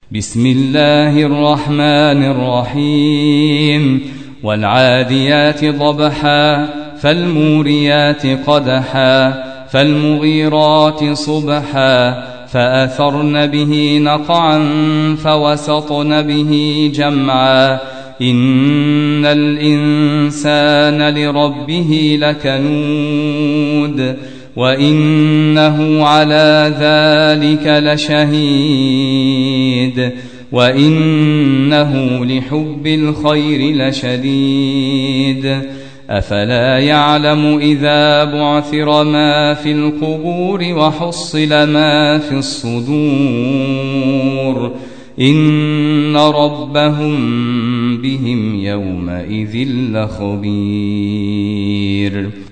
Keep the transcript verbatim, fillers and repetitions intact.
بسم الله الرحمن الرحيم والعاديات ضبحا فالموريات قدحا فالمغيرات صبحا فأثرن به نقعا فوسطن به جمعا إن الإنسان لربه لكنود وإنه على ذلك لشهيد وإنه لحب الخير لشديد أفلا يعلم إذا بعثر ما في القبور وحصل ما في الصدور إن ربهم بهم يومئذ لخبير.